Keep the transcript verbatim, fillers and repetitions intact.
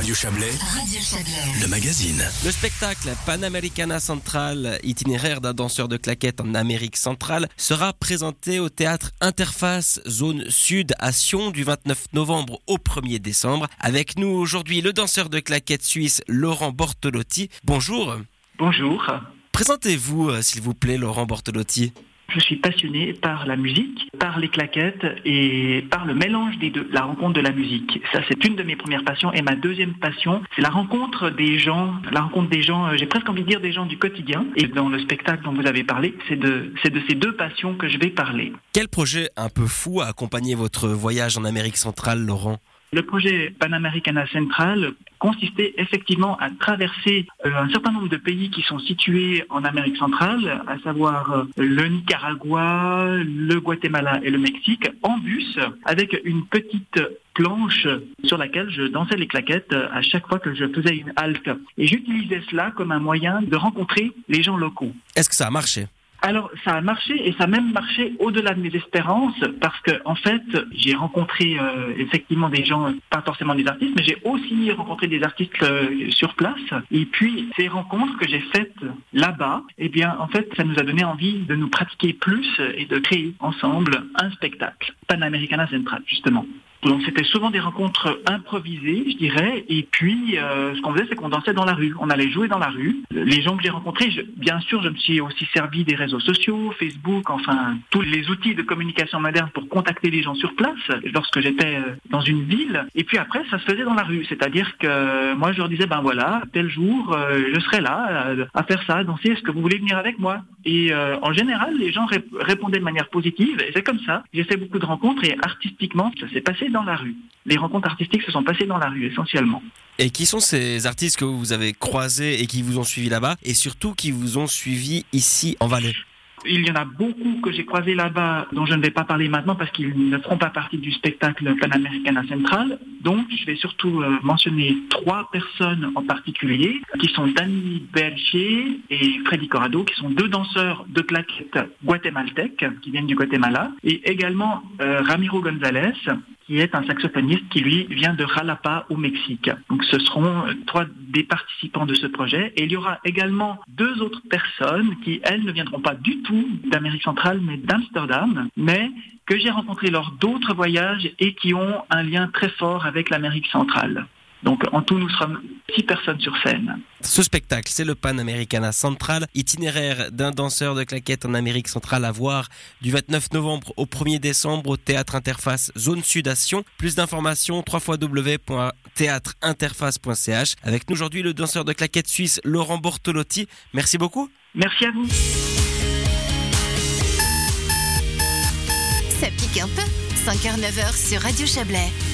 Radio Chablais, Radio Chablais, le magazine. Le spectacle Panamericana Central, itinéraire d'un danseur de claquettes en Amérique centrale, sera présenté au théâtre Interface, zone sud à Sion, du vingt-neuf novembre au premier décembre. Avec nous aujourd'hui, le danseur de claquettes suisse Laurent Bortolotti. Bonjour. Bonjour. Présentez-vous, euh, s'il vous plaît, Laurent Bortolotti. Je suis passionné par la musique, par les claquettes et par le mélange des deux, la rencontre de la musique. Ça, c'est une de mes premières passions. Et ma deuxième passion, c'est la rencontre des gens, la rencontre des gens, euh, j'ai presque envie de dire des gens du quotidien. Et dans le spectacle dont vous avez parlé, c'est de, c'est de ces deux passions que je vais parler. Quel projet un peu fou a accompagné votre voyage en Amérique centrale, Laurent ? Le projet Panamericana Central consistait effectivement à traverser euh, un certain nombre de pays qui sont situés en Amérique centrale, à savoir euh, le Nicaragua, le Guatemala et le Mexique, en bus, avec une petite planche sur laquelle je dansais les claquettes à chaque fois que je faisais une halte. Et j'utilisais cela comme un moyen de rencontrer les gens locaux. Est-ce que ça a marché ? Alors, ça a marché et ça a même marché au-delà de mes espérances parce que, en fait, j'ai rencontré euh, effectivement des gens, pas forcément des artistes, mais j'ai aussi rencontré des artistes euh, sur place. Et puis, ces rencontres que j'ai faites là-bas, eh bien, en fait, ça nous a donné envie de nous pratiquer plus et de créer ensemble un spectacle, Panamericana Central, justement. Donc c'était souvent des rencontres improvisées, je dirais, et puis euh, ce qu'on faisait, c'est qu'on dansait dans la rue, on allait jouer dans la rue. Les gens que j'ai rencontrés, je, bien sûr, je me suis aussi servi des réseaux sociaux, Facebook, enfin tous les outils de communication moderne pour contacter les gens sur place lorsque j'étais dans une ville. Et puis après, ça se faisait dans la rue, c'est-à-dire que moi je leur disais, ben voilà, tel jour, euh, je serai là euh, à faire ça, à danser, est-ce que vous voulez venir avec moi ? Et euh, en général, les gens rép- répondaient de manière positive, et c'est comme ça. J'ai fait beaucoup de rencontres, et artistiquement, ça s'est passé dans la rue. Les rencontres artistiques se sont passées dans la rue, essentiellement. Et qui sont ces artistes que vous avez croisés et qui vous ont suivi là-bas, et surtout qui vous ont suivi ici en Valais ? Il y en a beaucoup que j'ai croisés là-bas dont je ne vais pas parler maintenant parce qu'ils ne feront pas partie du spectacle Panamericana Central. Donc, je vais surtout euh, mentionner trois personnes en particulier qui sont Dani Belchier et Freddy Corrado, qui sont deux danseurs de claquettes guatémaltèques qui viennent du Guatemala, et également euh, Ramiro González, qui est un saxophoniste qui, lui, vient de Jalapa au Mexique. Donc ce seront trois des participants de ce projet. Et il y aura également deux autres personnes qui, elles, ne viendront pas du tout d'Amérique centrale, mais d'Amsterdam, mais que j'ai rencontrées lors d'autres voyages et qui ont un lien très fort avec l'Amérique centrale. Donc en tout, nous serons six personnes sur scène. Ce spectacle, c'est le Panamericana Central, itinéraire d'un danseur de claquettes en Amérique centrale à voir du vingt-neuf novembre au premier décembre au Théâtre Interface, zone sud à Sion. Plus d'informations, w w w point théâtre interface point c h. Avec nous aujourd'hui, le danseur de claquettes suisse Laurent Bortolotti. Merci beaucoup. Merci à vous. Ça pique un peu. cinq heures neuf heures sur Radio Chablais.